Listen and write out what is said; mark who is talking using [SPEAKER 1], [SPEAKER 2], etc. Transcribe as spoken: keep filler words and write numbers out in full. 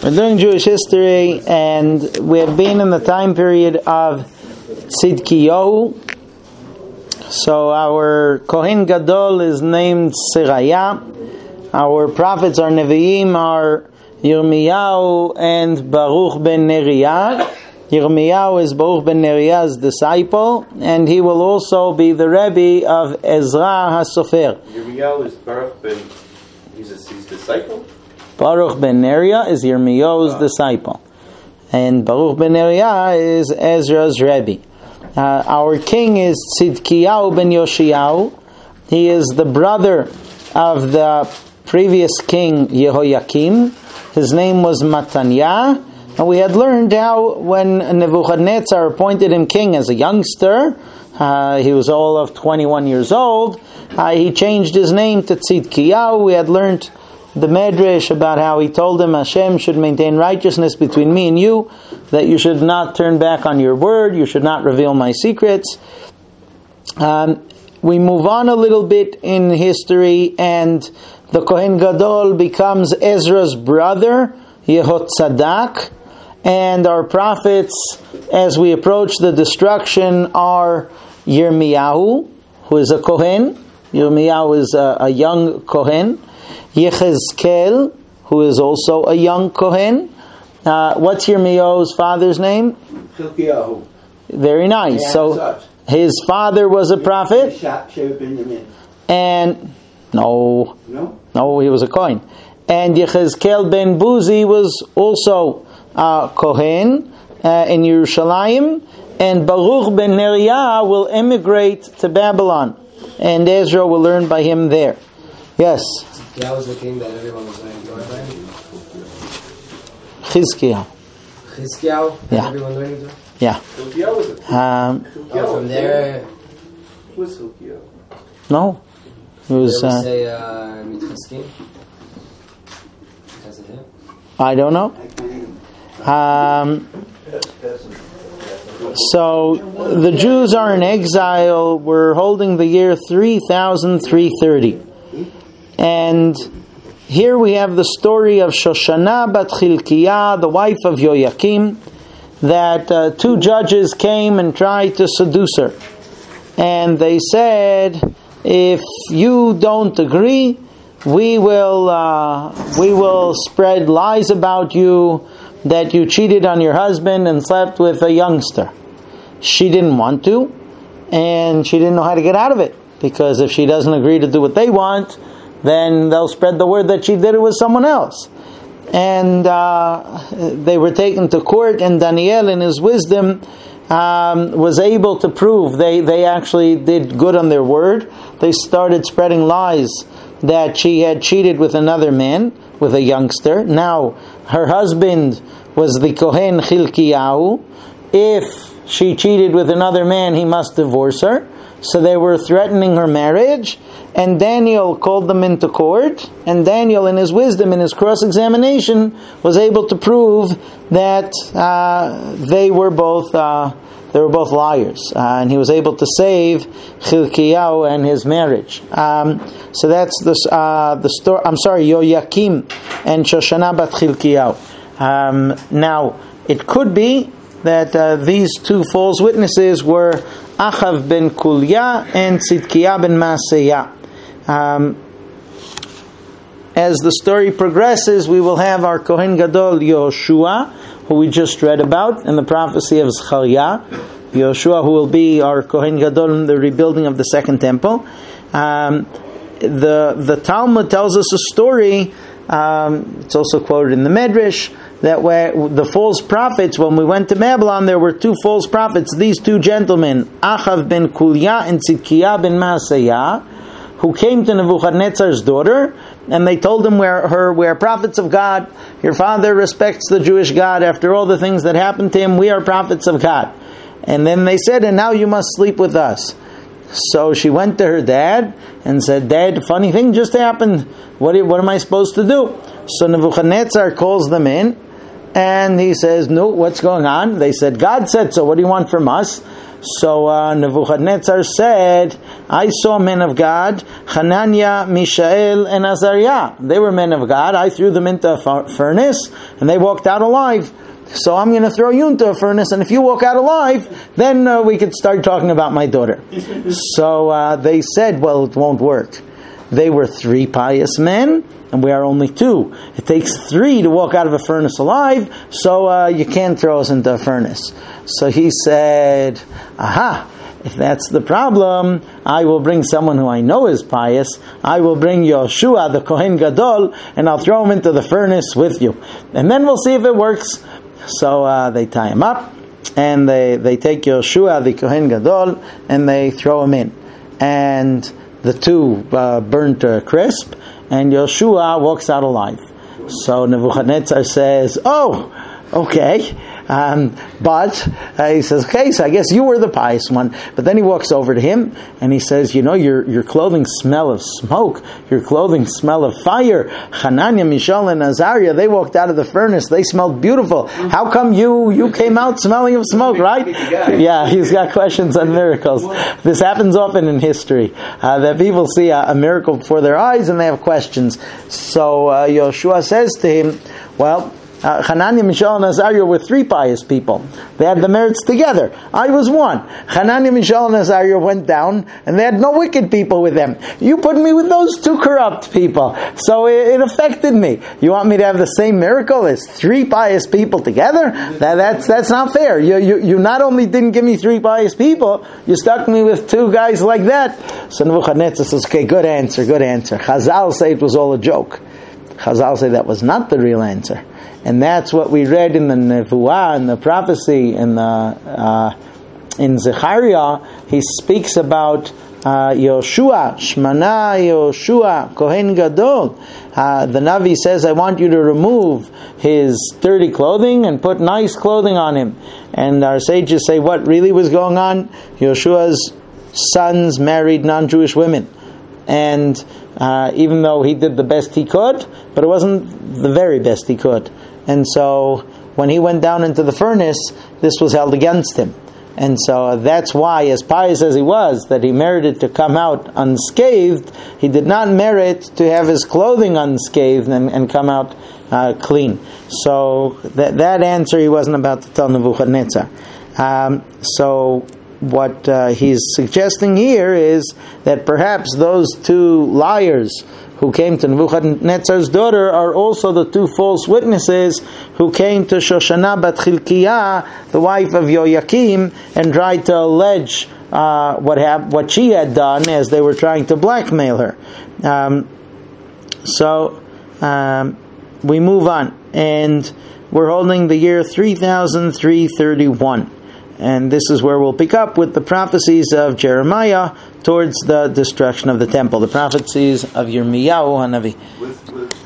[SPEAKER 1] We're doing Jewish history, and we have been in the time period of Tzidkiyahu. So our Kohen Gadol is named Seraya. Our prophets, our Nevi'im, are Yirmiyahu and Baruch ben Neriah. Yirmiyahu is Baruch ben Neriah's disciple, and he will also be the Rebbe of Ezra HaSofer.
[SPEAKER 2] Yirmiyahu is Baruch ben, he's his disciple?
[SPEAKER 1] Baruch ben Neriah is Yirmiyahu's wow. disciple, and Baruch ben Neriah is Ezra's Rebbe. Uh, our king is Tzidkiyahu ben Yoshiyahu. He is the brother of the previous king Yehoyakim. His name was Mataniah, and we had learned how when Nebuchadnezzar appointed him king as a youngster, uh, he was all of twenty-one years old, uh, he changed his name to Tzidkiyahu. We had learned the Medrash about how he told him Hashem should maintain righteousness between me and you, that you should not turn back on your word, you should not reveal my secrets. Um, we move on a little bit in history, and the Kohen Gadol becomes Ezra's brother, Yehotzadak, and our prophets, as we approach the destruction, are Yirmiyahu, who is a Kohen. Yirmiyahu is a, a young Kohen. Yechezkel, who is also a young Kohen. Uh, what's Yirmiyahu's father's name?
[SPEAKER 3] Chilkiyahu.
[SPEAKER 1] Very nice. So his father was a prophet. And no,
[SPEAKER 3] no,
[SPEAKER 1] no, he was a Kohen. And Yechezkel ben Buzi was also a Kohen uh, in Yerushalayim. And Baruch ben Neriah will emigrate to Babylon, and Ezra will learn by him there. Yes.
[SPEAKER 4] That was the king that everyone was learning Torah by.
[SPEAKER 1] Chizkiyahu.
[SPEAKER 4] Chizkiyahu?
[SPEAKER 1] Yeah.
[SPEAKER 4] Everyone learning Torah?
[SPEAKER 1] Yeah. Um,
[SPEAKER 4] oh, from there.
[SPEAKER 2] Who was Chizkiyahu?
[SPEAKER 1] No. It was.
[SPEAKER 4] Did we
[SPEAKER 1] Uh,
[SPEAKER 4] say uh, Mitchizkim? Because of him?
[SPEAKER 1] I don't know. Um, so the Jews are in exile. We're holding the year three thousand three thirty. And here we have the story of Shoshana bat Chilkiah, the wife of Yoyakim, that uh, two judges came and tried to seduce her. And they said, if you don't agree, we will uh, we will spread lies about you, that you cheated on your husband and slept with a youngster. She didn't want to, and she didn't know how to get out of it, because if she doesn't agree to do what they want, then they'll spread the word that she did it with someone else. And uh, they were taken to court, and Daniel, in his wisdom, um, was able to prove they, they actually did good on their word. They started spreading lies that she had cheated with another man, with a youngster. Now, her husband was the Kohen Chilkiyahu. If she cheated with another man, he must divorce her. So they were threatening her marriage, and Daniel called them into court, and Daniel, in his wisdom, in his cross-examination, was able to prove that uh, they were both uh, they were both liars, uh, and he was able to save Chilkiyahu and his marriage. Um, so that's the uh, the story. I'm sorry, Yoyakim and Shoshana bat Chilkiyahu. Um, now, it could be that uh, these two false witnesses were Achav ben Kulya and Tzidkiyahu ben Maaseiah. Um, as the story progresses, we will have our Kohen Gadol Yehoshua, who we just read about in the prophecy of Zechariah. Yehoshua, who will be our Kohen Gadol in the rebuilding of the second temple. Um, the the Talmud tells us a story. Um, it's also quoted in the Medrash, that where the false prophets, when we went to Babylon, there were two false prophets, these two gentlemen, Achav ben Kulya and Tzidkiyahu ben Maaseiah, who came to Nebuchadnezzar's daughter, and they told him, we're, her, we're prophets of God, your father respects the Jewish God, after all the things that happened to him, we are prophets of God. And then they said, and now you must sleep with us. So she went to her dad and said, Dad, funny thing just happened. What, what am I supposed to do? So Nebuchadnezzar calls them in, and he says, no, what's going on? They said, God said so. What do you want from us? So uh, Nebuchadnezzar said, I saw men of God, Hananiah, Mishael, and Azariah. They were men of God. I threw them into a furnace, and they walked out alive. So I'm going to throw you into a furnace, and if you walk out alive, then uh, we could start talking about my daughter. So uh, they said, well, it won't work. They were three pious men, and we are only two. It takes three to walk out of a furnace alive, so uh, you can't throw us into a furnace. So he said, aha, if that's the problem, I will bring someone who I know is pious. I will bring Yoshua, the Kohen Gadol, and I'll throw him into the furnace with you. And then we'll see if it works. So uh, they tie him up, and they, they take Yoshua, the Kohen Gadol, and they throw him in. And the two uh, burn to crisp, and Yoshua walks out alive. So Nebuchadnezzar says, oh, okay. Um, but uh, he says, okay, so I guess you were the pious one. But then he walks over to him and he says, you know, your your clothing smell of smoke, your clothing smell of fire. Hananiah, Mishael, and Azariah, they walked out of the furnace. They smelled beautiful. How come you you came out smelling of smoke, right? Yeah, he's got questions on miracles. This happens often in history, uh, that people see a, a miracle before their eyes and they have questions. So uh, Yoshua says to him, well, Uh, Hananiah, Mishael, and Azariah were three pious people. They had the merits together. I was one. Hananiah, Mishael, and Azariah went down, and they had no wicked people with them. You put me with those two corrupt people. So it, it affected me. You want me to have the same miracle as three pious people together? That, that's that's not fair. You, you, you not only didn't give me three pious people, you stuck me with two guys like that. So Nebuchadnezzar says, okay, good answer, good answer. Chazal say it was all a joke. Chazal say that was not the real answer. And that's what we read in the Nevuah, in the prophecy, in the uh, in Zechariah. He speaks about uh, Yoshua, Shmana Yoshua, Kohen Gadol. Uh, the Navi says, I want you to remove his dirty clothing and put nice clothing on him. And our sages say, what really was going on? Yoshua's sons married non-Jewish women. And uh, even though he did the best he could, but it wasn't the very best he could. And so when he went down into the furnace, this was held against him. And so that's why, as pious as he was, that he merited to come out unscathed, he did not merit to have his clothing unscathed and, and come out uh, clean. So that, that answer he wasn't about to tell Nebuchadnezzar. Um, so what uh, he's suggesting here is that perhaps those two liars who came to Nebuchadnezzar's daughter are also the two false witnesses who came to Shoshana bat Chilkiah, the wife of Yoyakim, and tried to allege uh, what hap- what she had done as they were trying to blackmail her. Um, so um, we move on, and we're holding the year three thousand three hundred thirty-one. And this is where we'll pick up with the prophecies of Jeremiah towards the destruction of the temple. The prophecies of Yirmiyahu Hanavi.